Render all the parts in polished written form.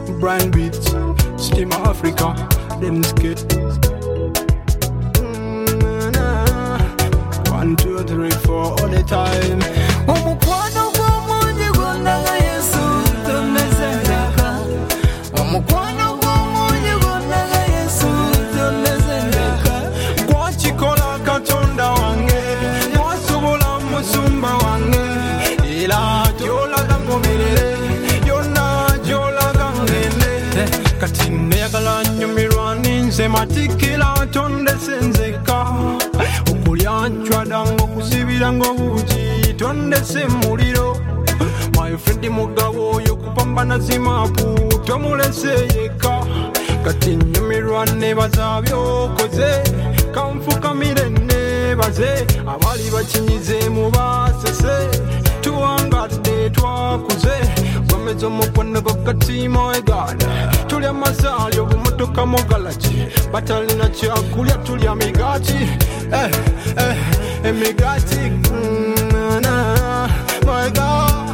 Brand Beats, Steam Africa, them skit. 1, 2, 3, 4 all the time. Omukwano gw'omungi gw'ondaga Yesu tonezereka. Omukwano gw'omungi gw'ondaga Yesu tonezereka. Gwakikola Katonda wange, gwasobola musumba wange, era gy'olaga ngoberere, yonna gy'olaga ngende. Kati neyagala nyumirwa ninze matikira tondese nzeka. Okulya ncwada ng'okusibira ng'obuugi tondese muliro. My friend mugabo oyo kupambana zimapu tomulese yeka. Kati nyumirwa nebaza byokoze, kanfukamire nebaze, abali bakinyize mu basese, tuwangadde twakuze, bameze omukwano gokati my God. Tulya masaali obumotoka mu galagi, batalina kyakulya tulya migati, emigati, my God.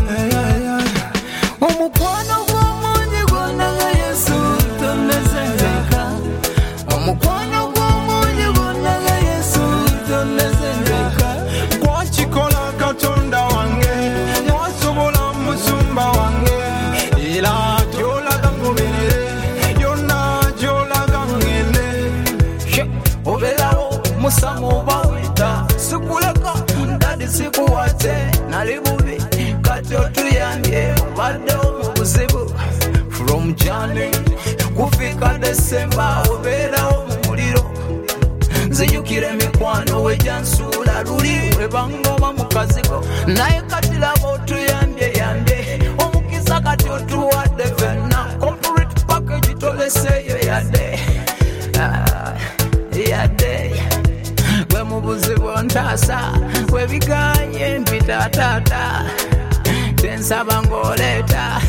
Omukwano gw'omungi gw'ondaga Yesu tonezereka. Omukwano gw'omungi gw'ondaga Yesu tonezereka. Gwakikola Katonda wange, gwasobola musumba wange, era gy'olaga ngoberere, yonna gy'olaga ngende. Obeerawo musamu oba weta, sikuleka ndadi sikuwate, nali bubi kati otuyambye, obaddewo mu buzibu. From January kufika December obeerawo mu muliro. Nzijukira emikwano wejjansuula luli webangoma mu kazigo, naye kati laba otuyambye yambye, omukisa kati otuwadde fenna, complete package toleseeyo yadde. Yadde gwe mu buzibu ntaasa, webiganye mpita taata, tensaba ng'oleeta.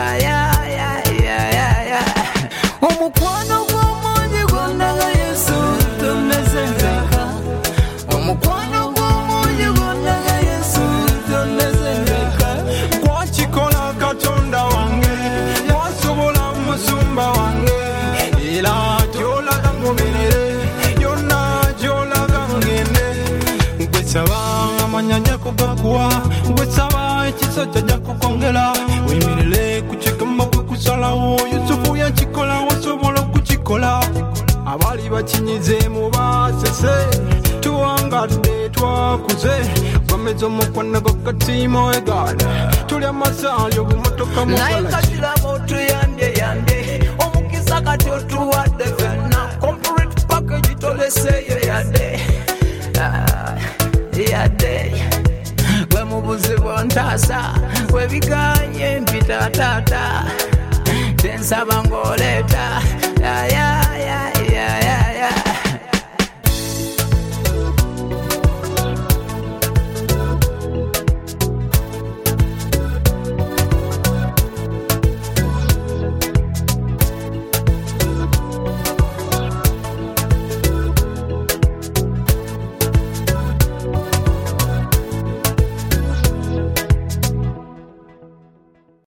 Omukwano gw'omungi gw'ondaga Yesu tonezereka. Omukwano gw'omungi gw'ondaga Yesu tonezereka. Gwakikola Katonda wange, gwasobola musumba wange, era gy'olaga ngoberere, yonna gy'olaga ngende. Gwesaba amanyanja kugakuwa, gwesaba ekisajja ajja kukongera, weemerere ku kigambo gwe kusalawo, Yusufu yakikola wasobola okukikola. Abali bakinyize mu basese, tuwangadde twakuze, bameze omukwano gokati my God. Tulya masaali obumotoka mu naye galagi. kati laba otuyambye yambye, omukisa kati otuwadde fenna, complete package toleseeyo yadde. Yadde gwe mu buzibu ntaasa, webiganye mpita taata, tensaba ng'oleeta.